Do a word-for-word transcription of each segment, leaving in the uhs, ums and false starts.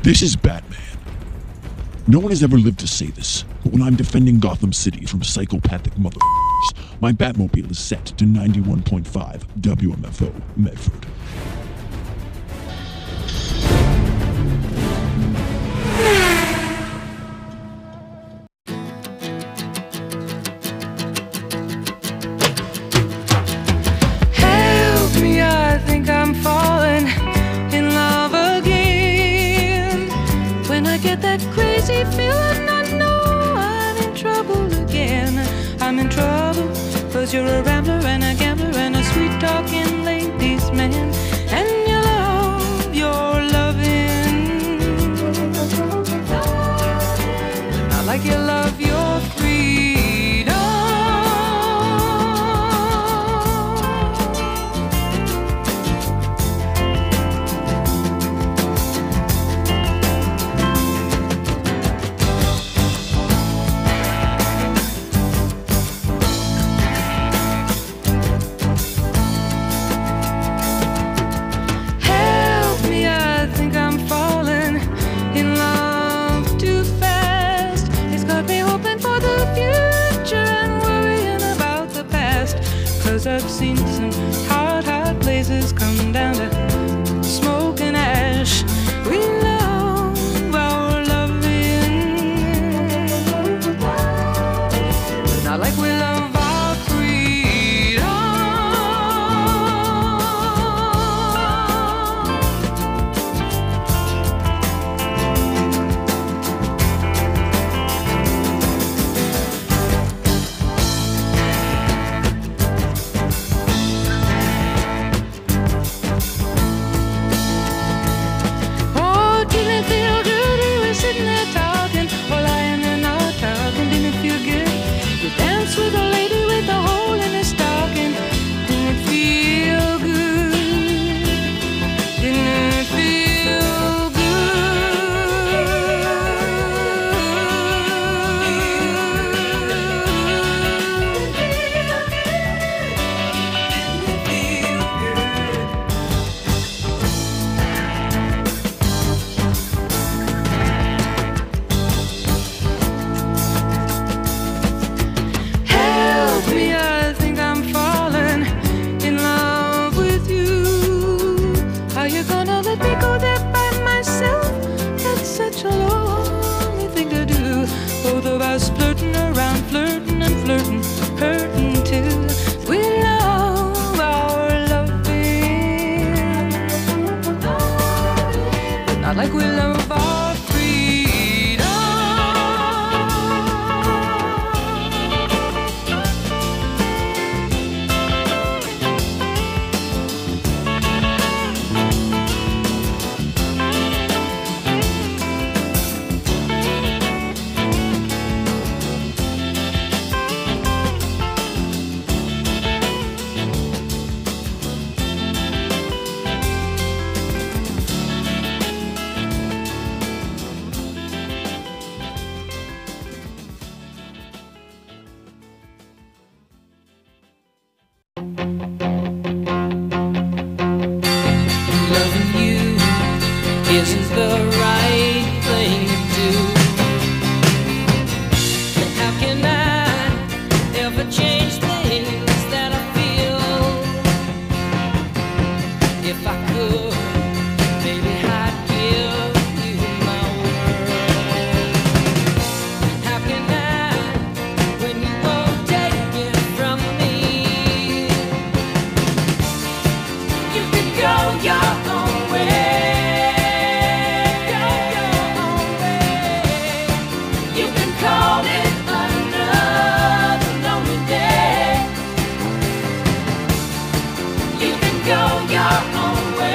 This is Batman. No one has ever lived to say this, but when I'm defending Gotham City from psychopathic motherfuckers, my Batmobile is set to ninety-one point five W M F O Medford. Help me, I think I'm falling in love again. When I get that crazy feeling, I know I'm in trouble again. I'm in trouble, cause you're a rambler and a gambler and a sweet-talking ladies' man. And you love your loving, not like you love your freedom. I've seen some hot, hot places come down to smoke and ash. We love our loving, not like we love our freedom. With a lady with a hole in her stocking, didn't it feel good? Didn't it feel flirting around, flirting and flirting, hurting too. We love our loving, not like we love our freedom. Isn't the right thing to do? And how can I ever change things that I feel? If I could, maybe I'd give you my word. How can I, when you won't take it from me? You can go your own way. Go your own way.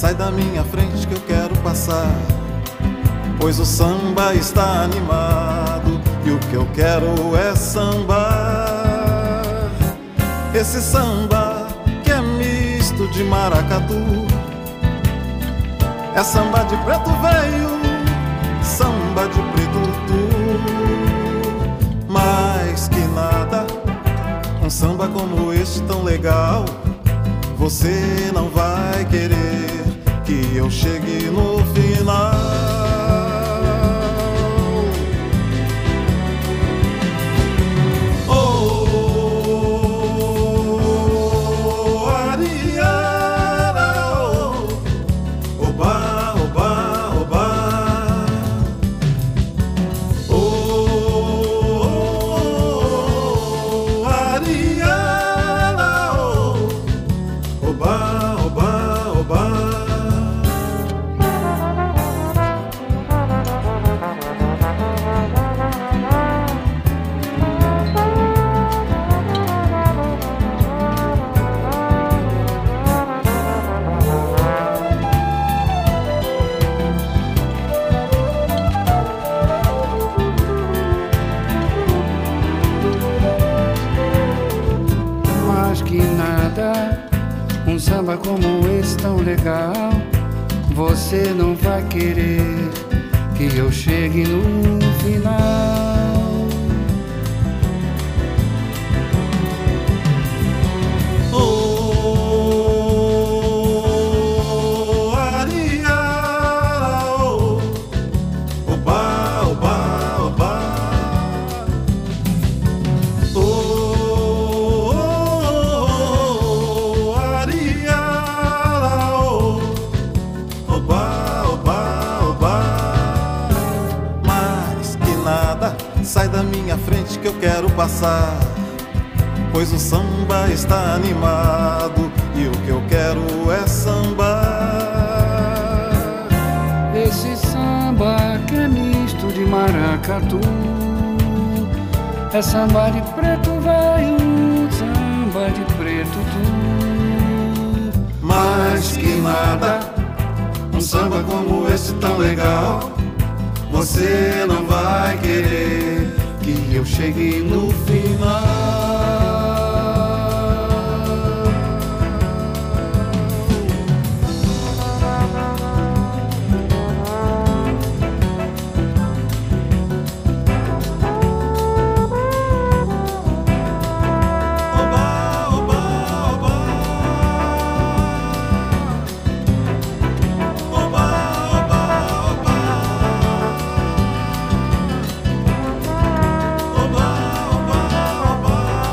sai da minha frente que eu quero passar, pois o samba está animado e o que eu quero é sambar. Esse samba que é misto de maracatu, é samba de preto velho, samba de preto tu. Mais que nada, um samba como este tão legal, você não vai querer que eu chegue no final. Oh, Ariara, oh, oba, oba, oba. Oh, Ariara, oh, oba, oba, oba. Mais que nada, um samba como esse tão legal, você não vai querer que eu chegue no final. Oh, Ariara, oh, oba, oba, oba. Oh, Ariara, oh, oba, oba, oba. Mais que nada, sai da minha frente que eu quero passar, pois o samba está animado e o que eu quero é sambar. Esse samba que é misto de maracatu, é samba de preto velho, samba de preto tu. Mais que nada, um samba como esse tão legal, você não vai querer que eu chegue no final. Oba, oba, oba.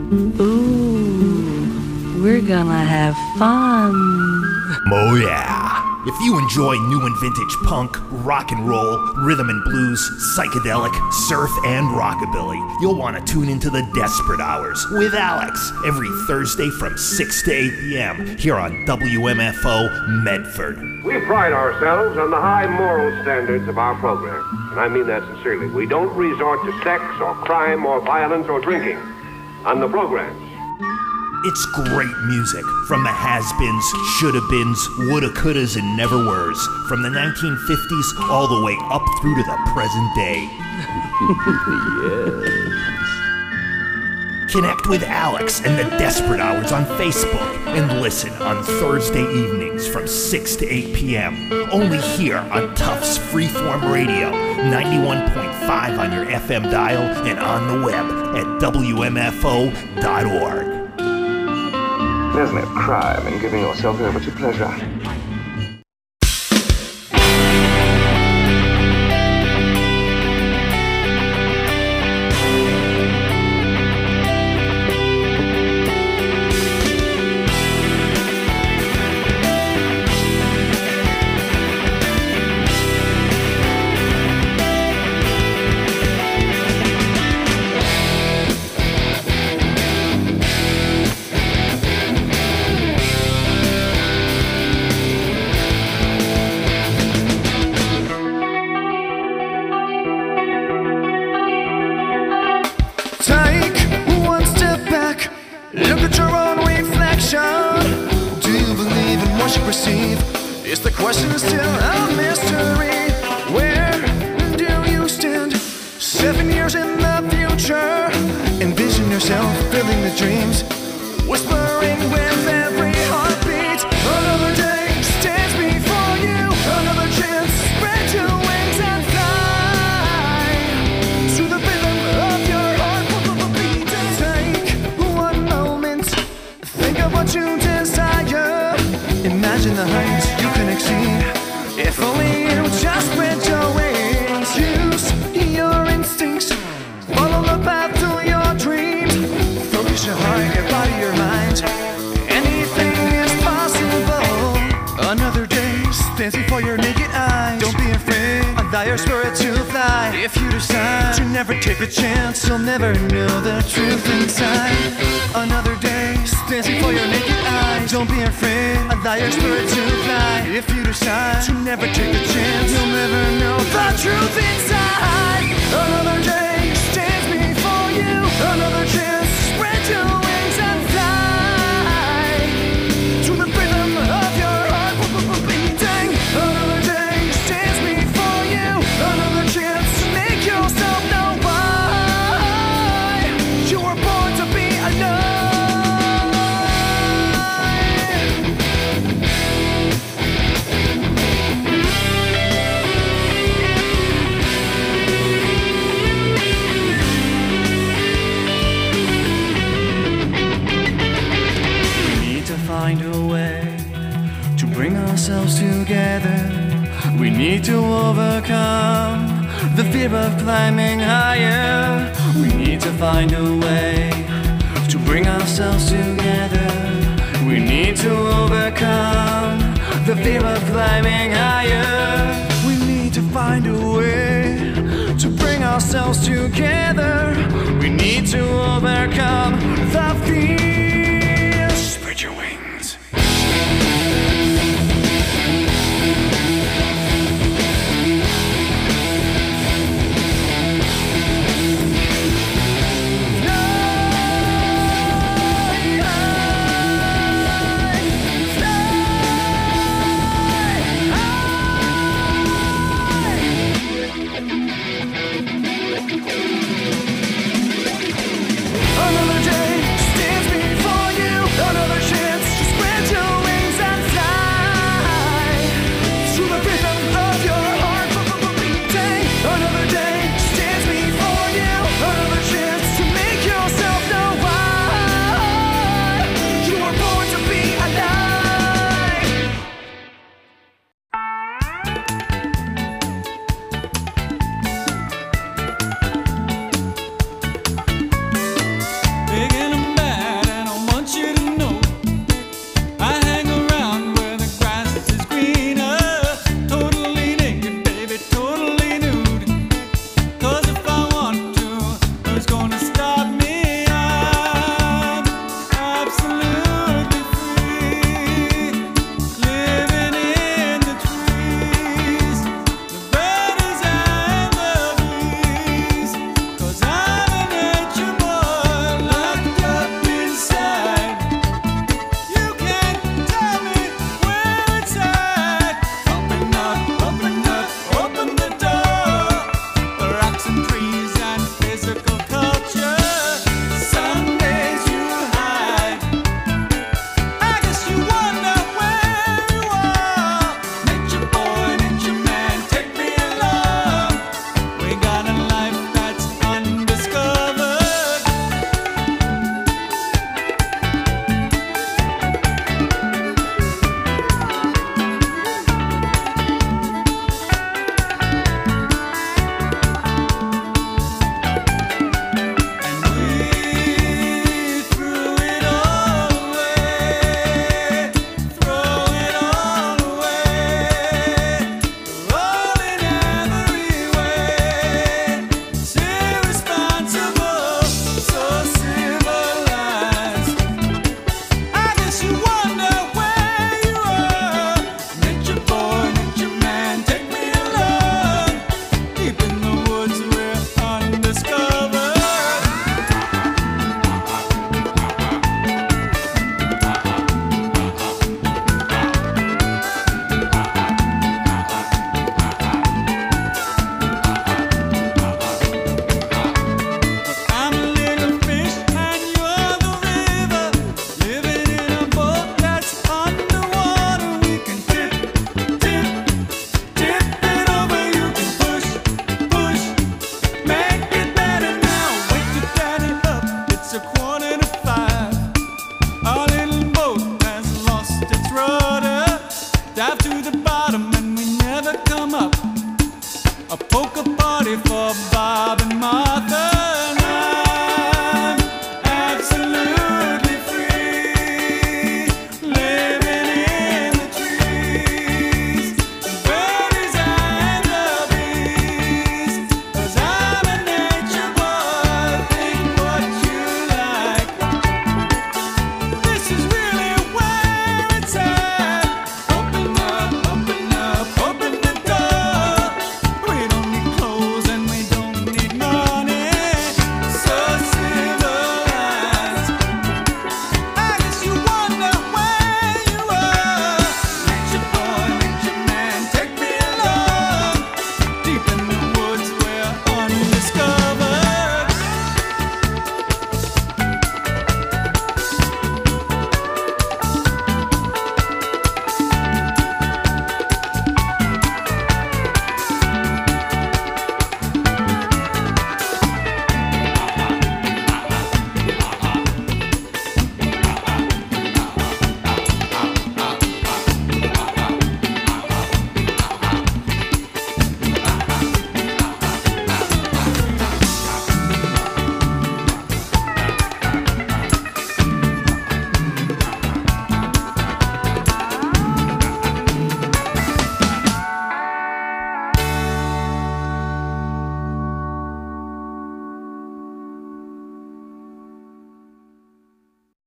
Ooh, we're gonna have fun. Oh yeah. If you enjoy new and vintage punk, rock and roll, rhythm and blues, psychedelic, surf, and rockabilly, you'll want to tune into the Desperate Hours with Alex every Thursday from six to eight p.m. here on W M F O Medford. We pride ourselves on the high moral standards of our program, and I mean that sincerely. We don't resort to sex or crime or violence or drinking on the program. It's great music from the has-beens, shoulda-beens, woulda-couldas, and never-weres, from the nineteen fifties all the way up through to the present day. Yes. Connect with Alex and the Desperate Hours on Facebook and listen on Thursday evenings from six to eight p.m. only here on Tufts Freeform Radio, ninety-one point five on your F M dial and on the web at W M F O dot org. There's no crime in giving yourself over to pleasure.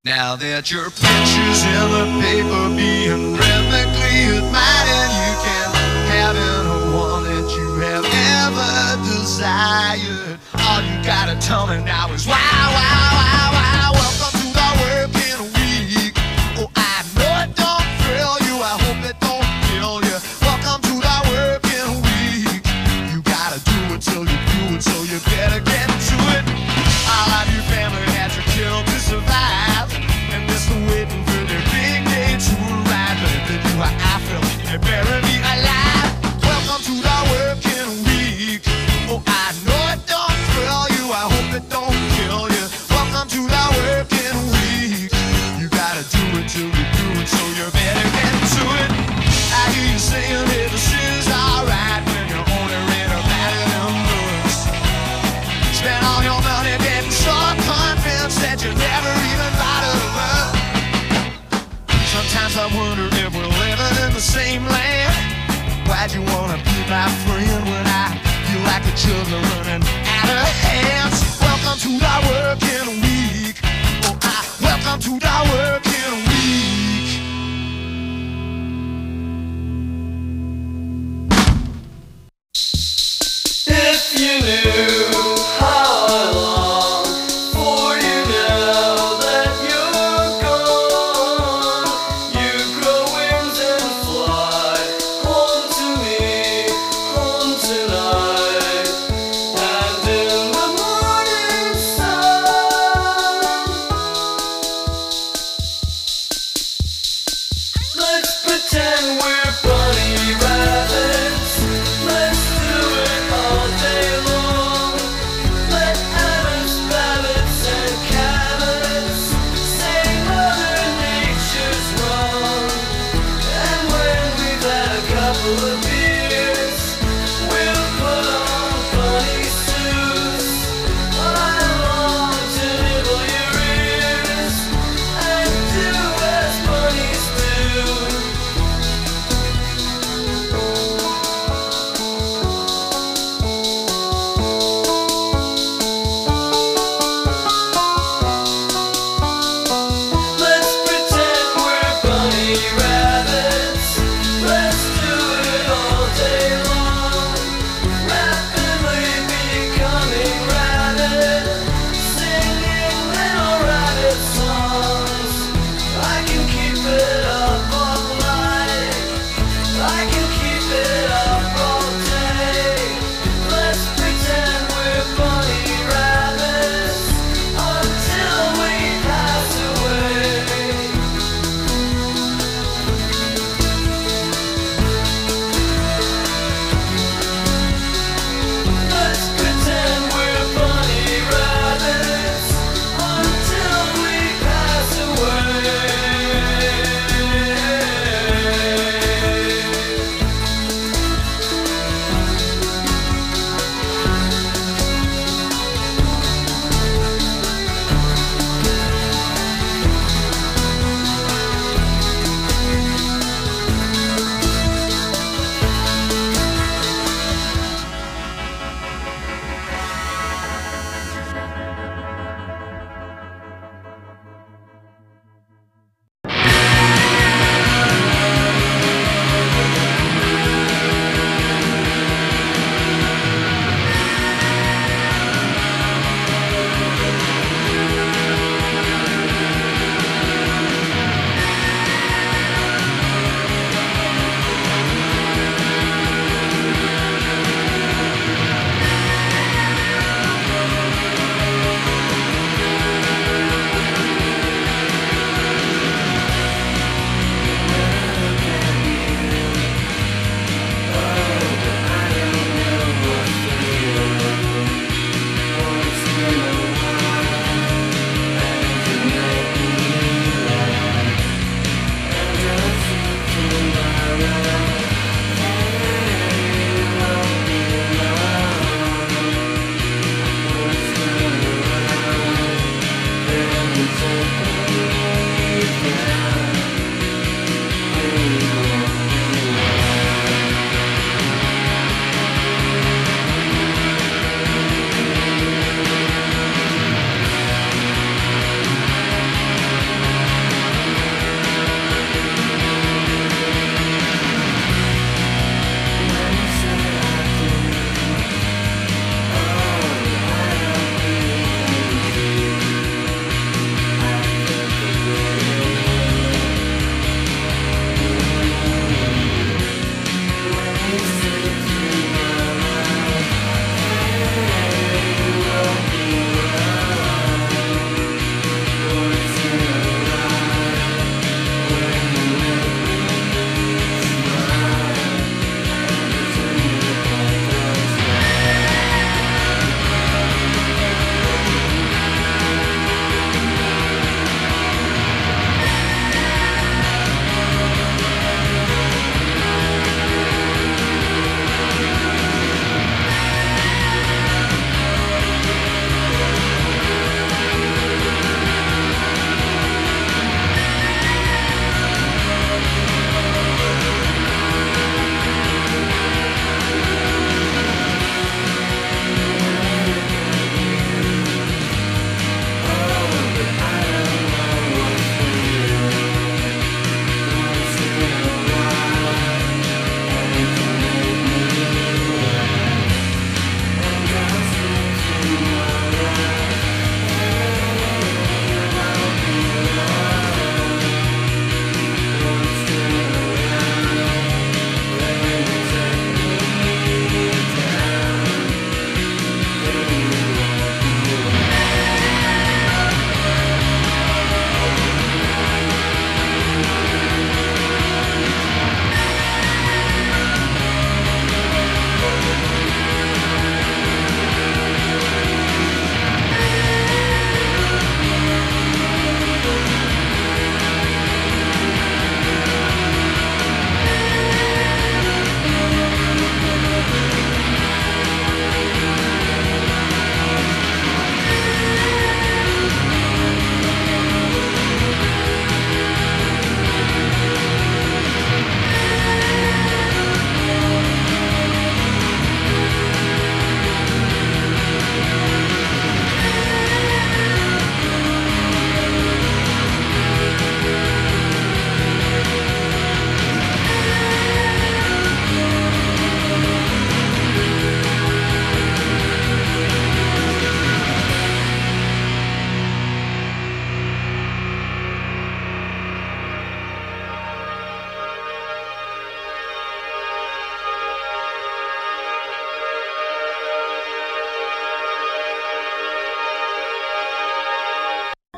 Now that your picture's in the paper being rhythmically admired, you can have any one that you have ever desired. All you gotta tell me now is wow, wow, wow, wow. Welcome to the working week. Oh, I know it don't thrill you, I hope it don't kill you. Welcome to the working week. You gotta do it till you do it, so you better get to it. All of your family had to kill to survive, and they're still waiting for their big day to arrive. But if they do how I feel, they bury me alive. Welcome to the working week. Oh, I know it don't thrill you, I hope it don't kill you. Welcome to the working week. You gotta do it till you do it, so you better get to it. I hear you saying that this is alright when you're only read about it in books. Spend all your money getting so convinced that you never even bothered to look. Sometimes I wonder if we're living in the same land. Why'd you wanna be my friend when I feel like the children running out of hands? Welcome to the working week. Oh, I welcome to the working week. If you knew how I long for you now that you're gone, you grow wings and fly home to me, home tonight. And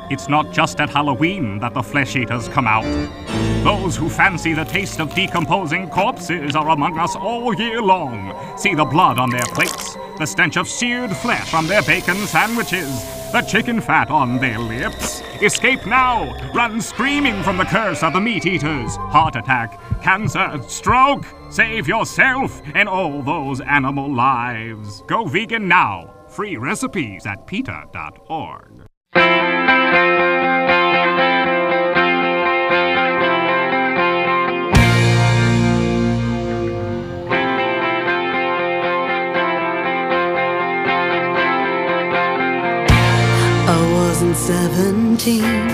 It's not just at Halloween that the flesh eaters come out. Those who fancy the taste of decomposing corpses are among us all year long. See the blood on their plates, the stench of seared flesh on their bacon sandwiches, the chicken fat on their lips. Escape now! Run screaming from the curse of the meat eaters. Heart attack, cancer, stroke. Save yourself and all those animal lives. Go vegan now. Free recipes at PETA dot org. I wasn't seventeen.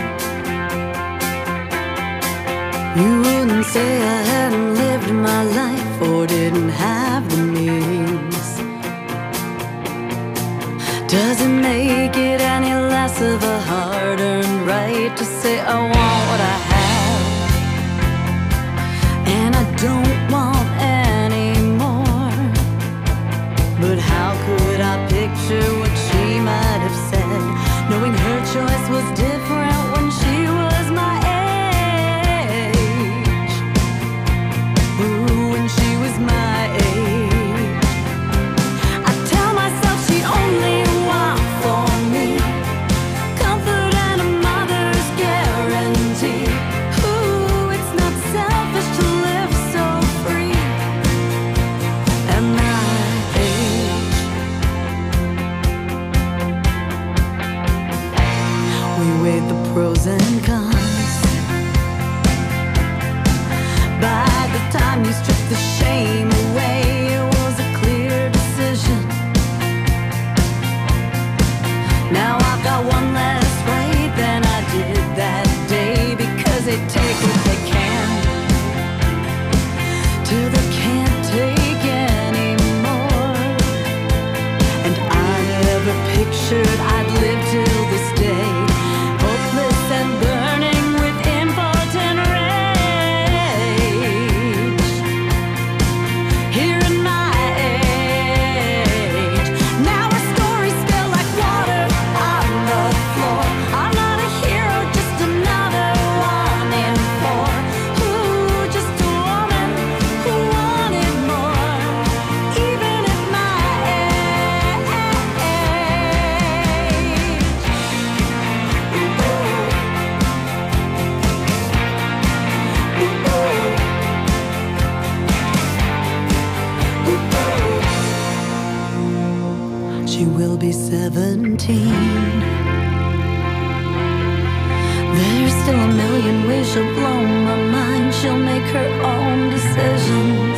You wouldn't say I hadn't lived my life or didn't have the means. Doesn't make it any less of a hard-earned right to say I want what I have, and I don't want any more. But how could I picture what she might have said, knowing her choice was different when she was my age? Ooh, when she was my age. I tell myself she'd only want for me comfort and a mother's guarantee. Ooh, it's not selfish to live so free at my age. We weighed the pros and cons. By the time you stripped the shame away, it was a clear decision. Now I've got one less right than I did that day, because they take what they can till they can't take anymore. And I never pictured I'd live till this day, hopeless and burning with impotent rage. Here in my age, now our stories spill like water on the floor. I'm not a hero, just another one in four. Ooh, just a woman who wanted more, even at my age. She will be seventeen. There's still a million ways she'll blow my mind. She'll make her own decisions.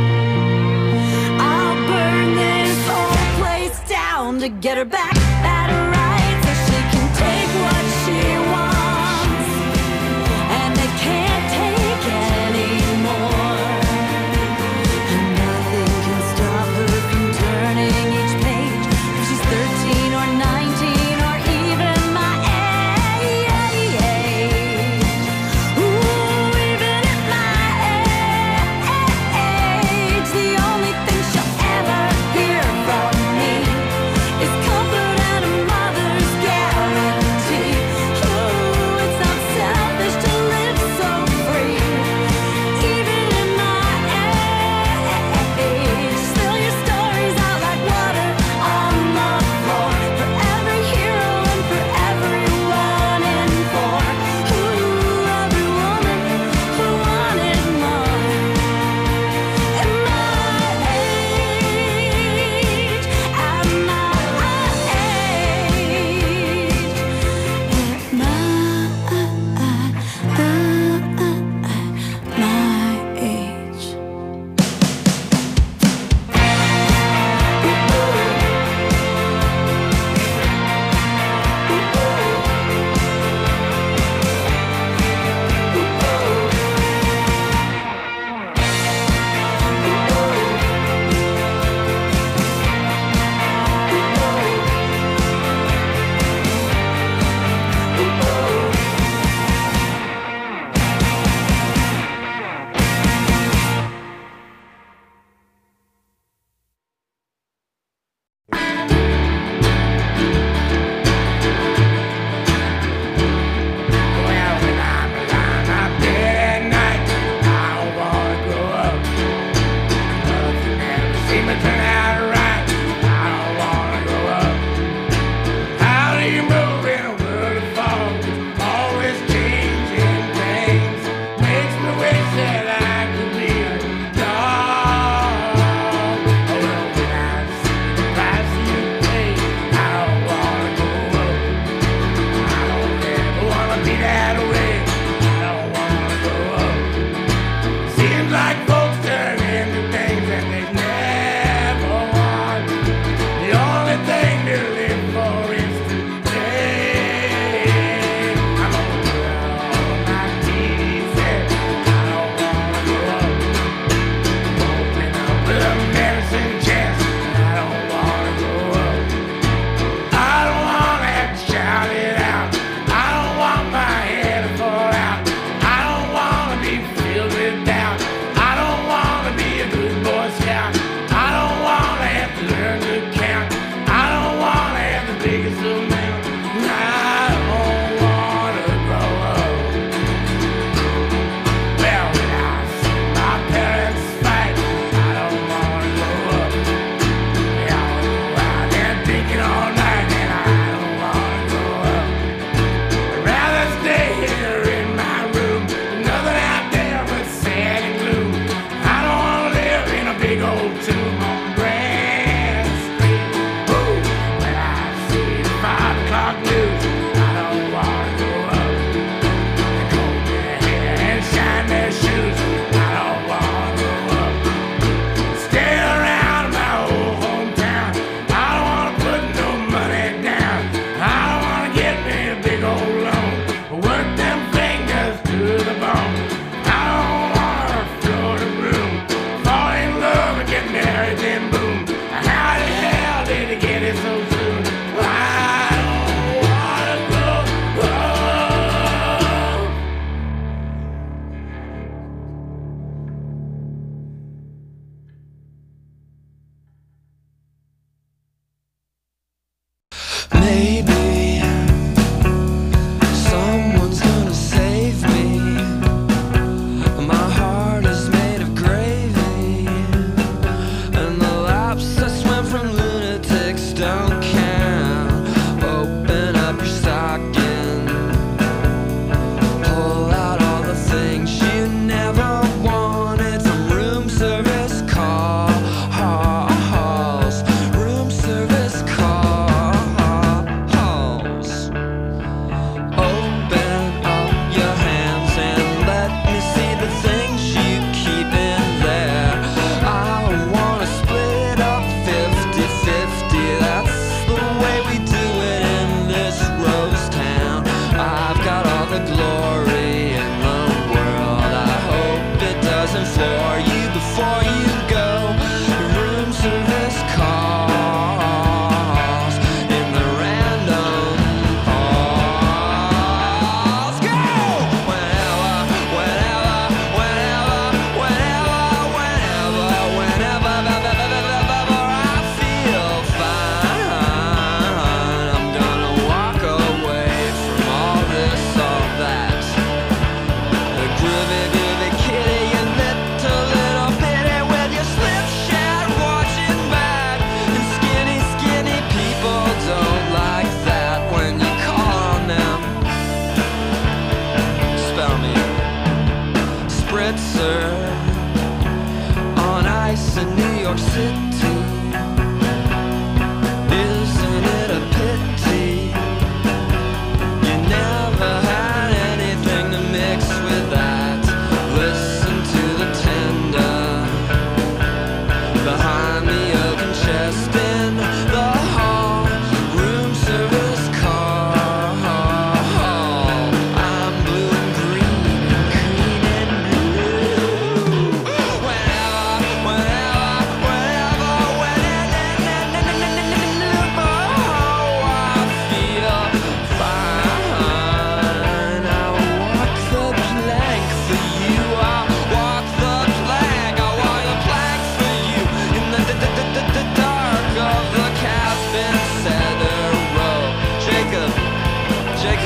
I'll burn this whole place down to get her back at her right, so she can take what she wants, and they can't take anymore. And nothing can stop her from turning each page, if she's thirteen or nineteen or even my age. Ooh, even at my age, the only thing she'll ever hear from me is comfort and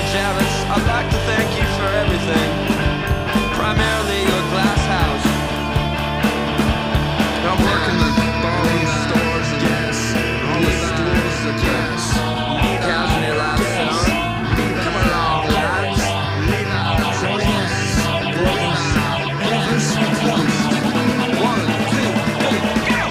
Jarvis, I'd like to thank you for everything. Primarily your glass house. I work in the all these stores and yes, all the stores that yes. Cows in your life, son. Come along, lads. One, two, three, go!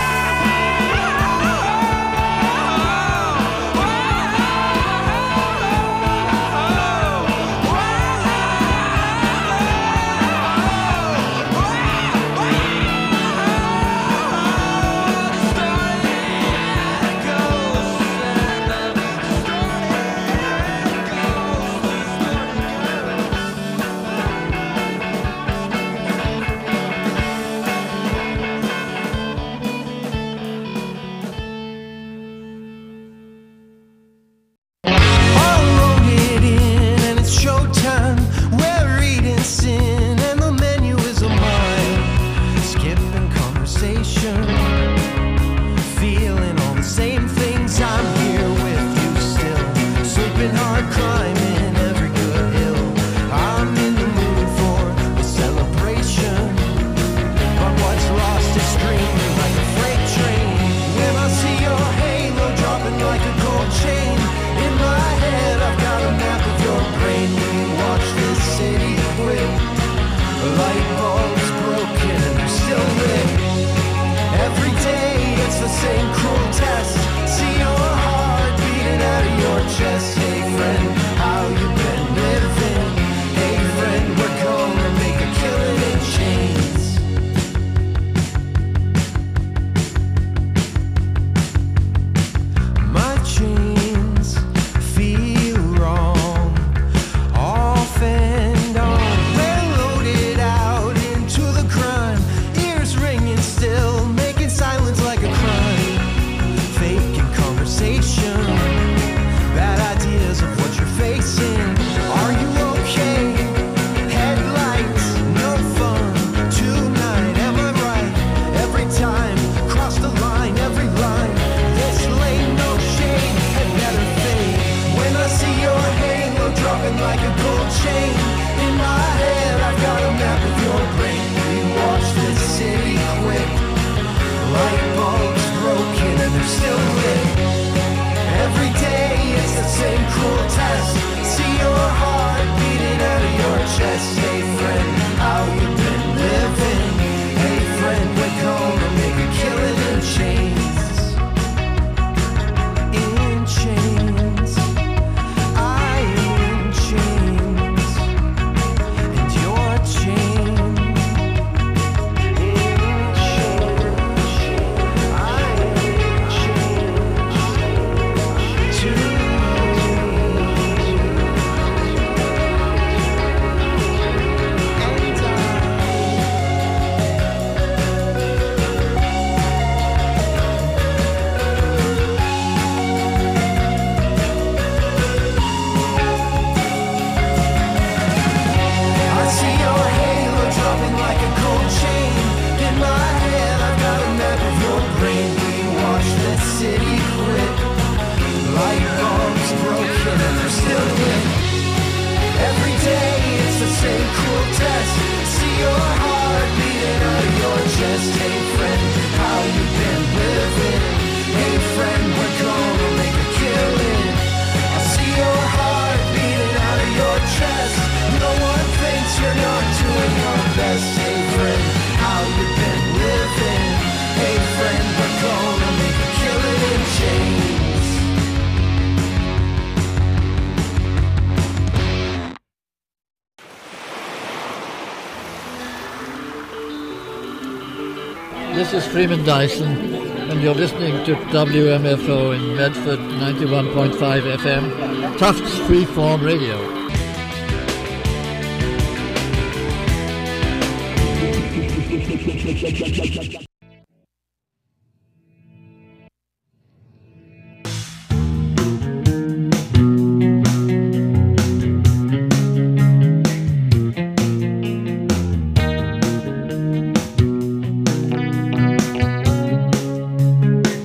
This is Freeman Dyson, and you're listening to W M F O in Medford, ninety-one point five F M, Tufts Freeform Radio.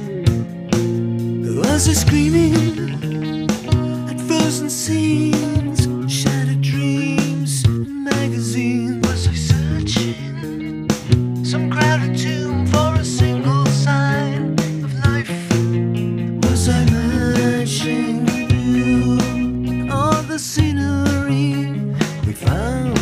Was I screaming at frozen scenes? the scenery we found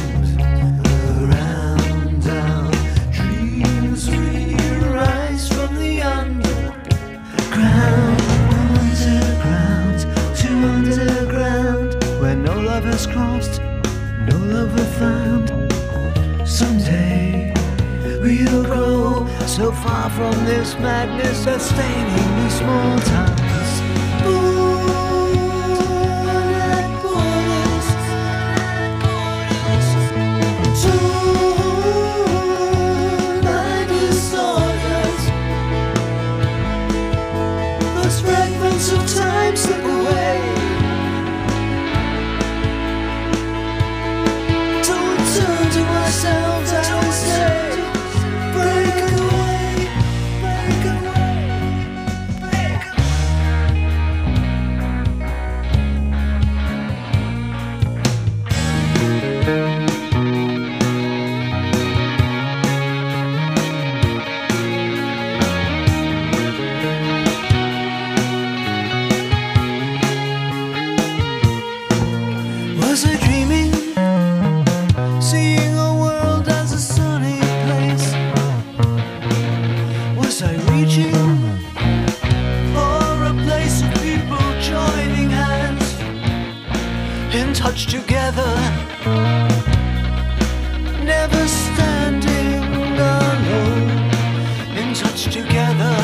around our dreams. We rise from the underground, underground to underground, where no love has crossed, no lover found. Someday we'll grow so far from this madness that's staining these small towns. Moonlight borders, tonight disorders, those fragments of time slip away. Don't turn to ourselves and say, break away, break away, break Was I dreaming, seeing a world as a sunny place? Was I reaching for a place of people joining hands, in touch together, never standing alone, in touch together?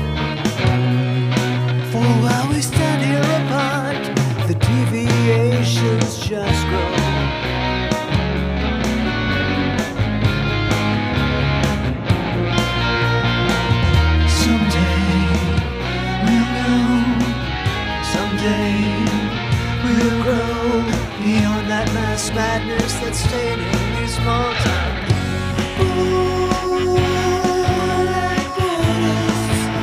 For while we stand here apart, the deviations just grow. Someday we'll know, someday we'll grow beyond that mass madness that's staining these small towns. Moonlight borders,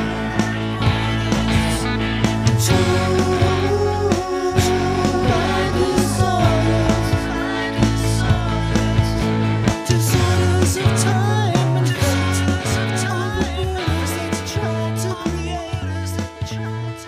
tonight disorders, disorders of time and disorders of time. Let's try to create us, let's try to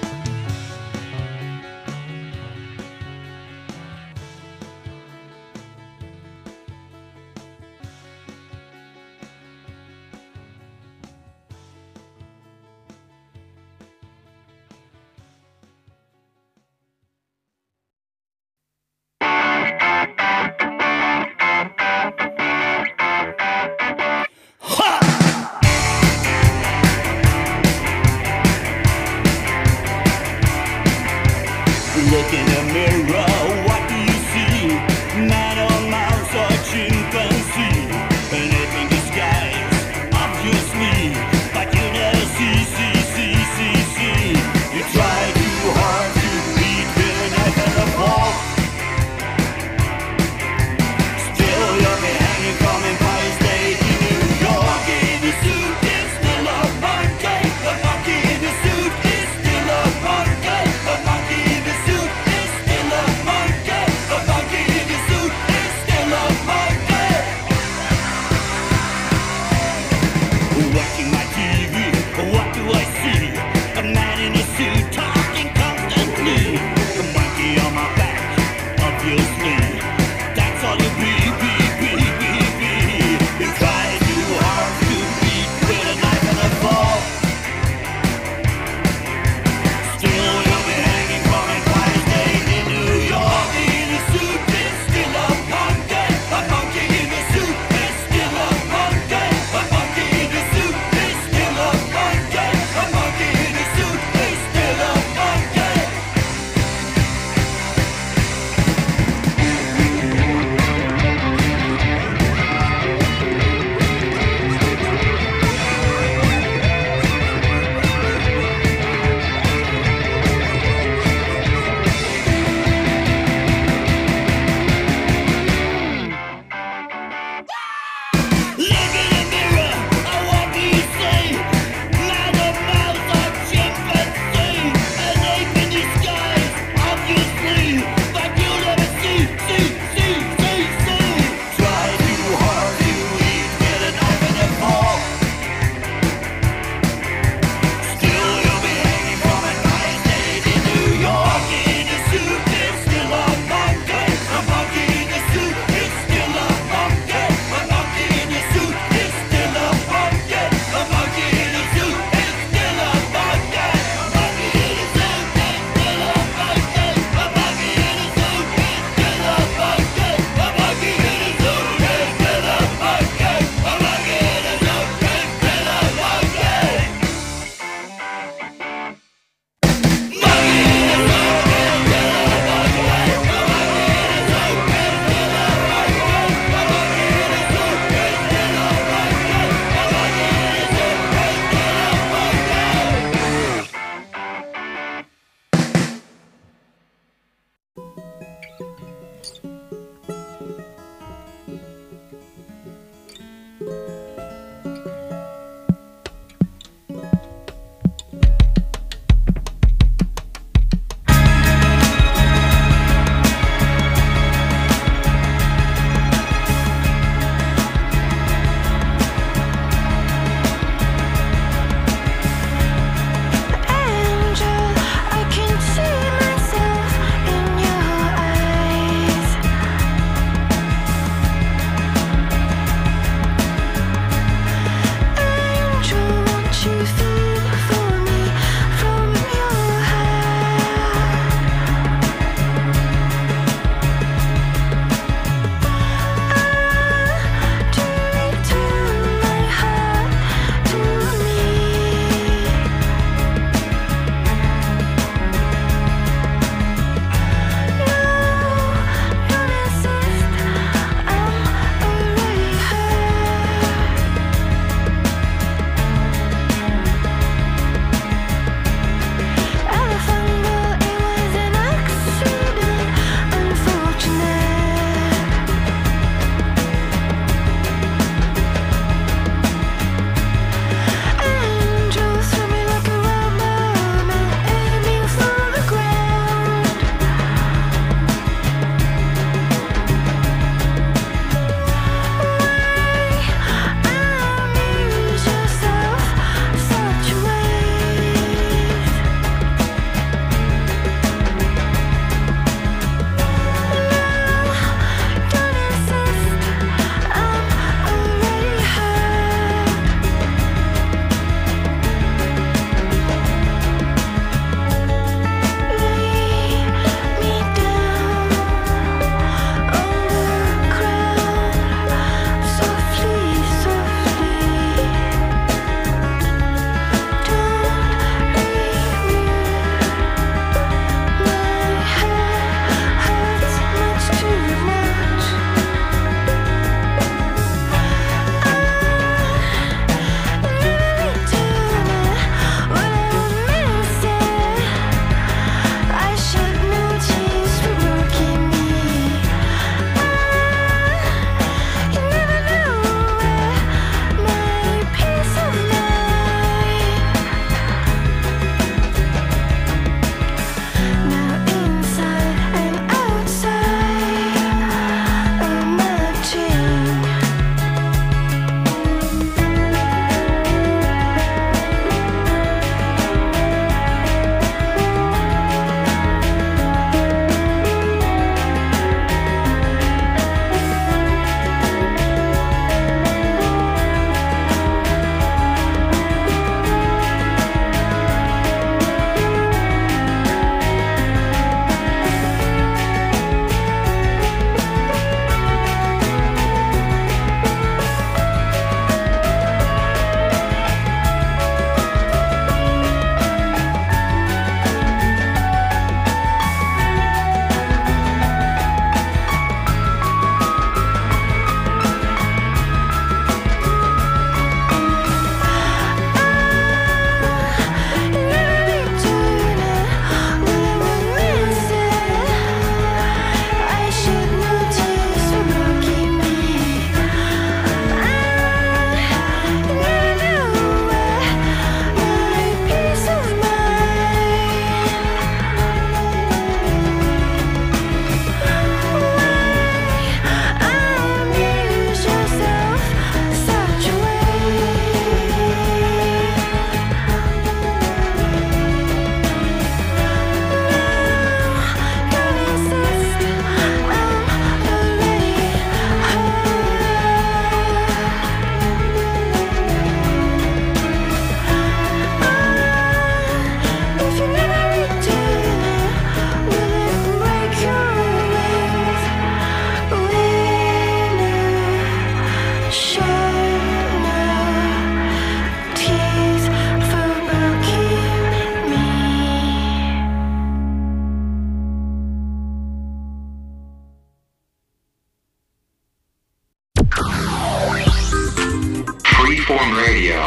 Freeform Radio.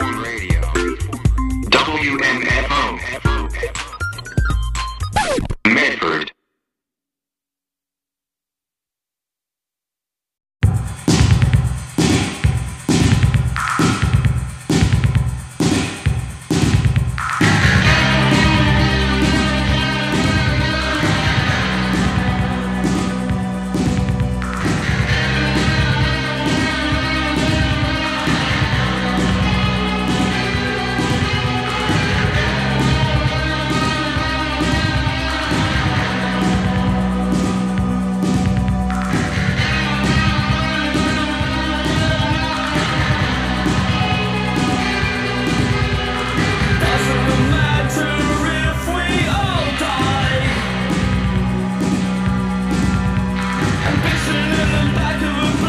W M F O. Medford. Ambition in the back of a